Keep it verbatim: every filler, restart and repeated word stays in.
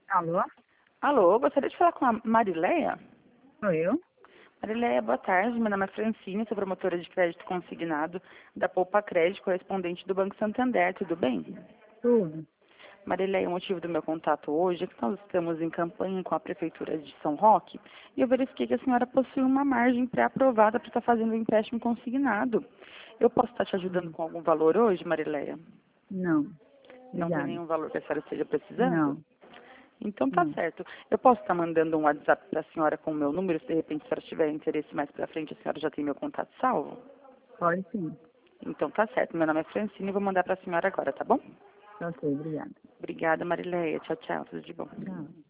Alô? Alô, gostaria de falar com a Marileia? Sou eu? Marileia, boa tarde. Meu nome é Francine, sou promotora de crédito consignado da Poupa Crédito, correspondente do Banco Santander. Tudo bem? Tudo. Marileia, o motivo do meu contato hoje é que nós estamos em campanha com a Prefeitura de São Roque e eu verifiquei que a senhora possui uma margem pré-aprovada para estar fazendo o empréstimo consignado. Eu posso estar te ajudando Hum, com algum valor hoje, Marileia? Não. Não tem Obrigada. nenhum valor que a senhora esteja precisando? Não. Então tá Não. certo. Eu posso estar mandando um WhatsApp para a senhora com o meu número, se de repente a senhora tiver interesse mais para frente, a senhora já tem meu contato salvo? Pode sim. Então tá certo. Meu nome é Francine e vou mandar para a senhora agora, tá bom? Ok, obrigada. Obrigada, Marileia. Tchau, tchau. Tudo de bom. Tchau.